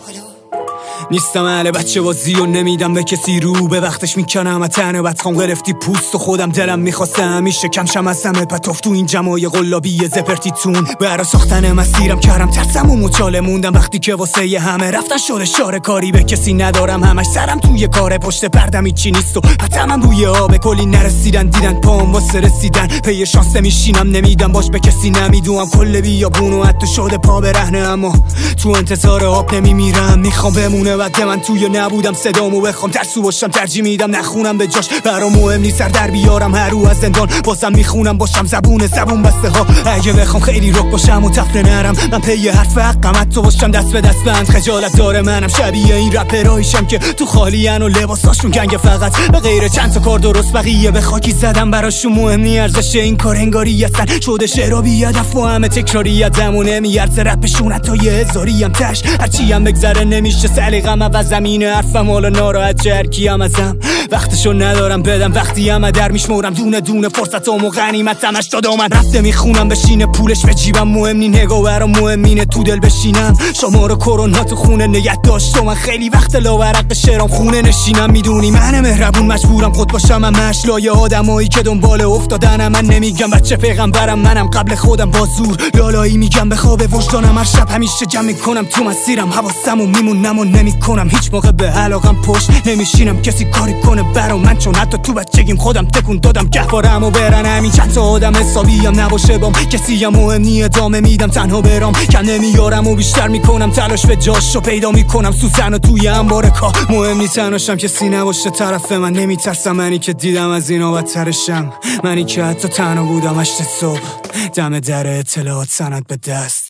نیستم اهل بچه بازی و نمیدم به کسی رو به وقتش میکنم اتنه بدخوام گرفتی پوست و خودم دلم میخواسته همیشه کمشم از همه پتوف تو این جمعای قلابی زپرتیتون برا ساختن مسیرم کردم ترسم و مچاله موندم وقتی که واسه همه رفتن شده شاره کاری به کسی ندارم همش سرم توی کاره پشت پردم هیچی نیست و حتمم بوی آب کلی نرسیدن دیدن پام واسه رسیدن پی شانس نمیشینم نمیدم باش به کسی نمیدونم کل بیابون و حتی شده پا برهنه اما تو انتظار آب نمیمیرم میخوام بمونه وقت من توی نبودم صدامو بخوام ترسو باشم ترجیح میدم نخونم به جاش برام مهم نیست سر در بیارم هر رو از زندان بازم میخونم باشم زبون بسته ها اگه بخوام خیلی رک باشم و تفره نرم من پی حرف حقم تو باشم دست به دست بند خجالت داره منم شبیه این رپرایشم که تو خالیان و لباساشون گنگ فقط به غیر چند تا کار درست بقیه به خاکی زدم براشون مهم نی ارزش این کار انگاری هستن شده شعرها بی هدف و همه تکراری زمونه میارزه رپشون حتی یه هزاری هم تش هرچی هم بگذره نمیشه سلیقم و زمین حرفم حالا ناراحت چه هرکیم ازم وقتشو ندارم بدم وقتی هم در میشمورم دونه دونه فرصتام و غنیمتمش دادم من رفته میخونم بشینه پولش به جیبم مهم نی نگاه برام مهم اینه تو دل بشینم شماره کرونا تو خونه نگه داشت من خیلی وقت لاورق شعرام خونه نشینم میدونی من مهربون مجبورم خود باشم همش لایه آدمایی که دنبال افتادنم من نمیگم بچه پیغمبرم منم قبل خودم با زور لالایی میگم به خواب وجدانم هر شب همیشه جمع میکنم تو مسیرم حواسمو میمونم و نمیکنم هیچ موقع به علاقم پشت نمیشینم کسی کاری کنه برام من چون حتی تو بچگیم خودم تکون دادم گهوارمو برن همین چند تا آدم حسابی هم نباشه بام کسی هم مهم نی ادامه میدم تنها برام کم نمیارم و بیشتر میکنم تلاش به جاشو پیدا میکنم سوزن توی انبار کا مهم نیست تنهاشم کسی نباشه طرف من نمیترسم منی که دیدم از اینا بدترشم منی که حتی تنها بودم 8 صبح دم در اطلاعات سند به دست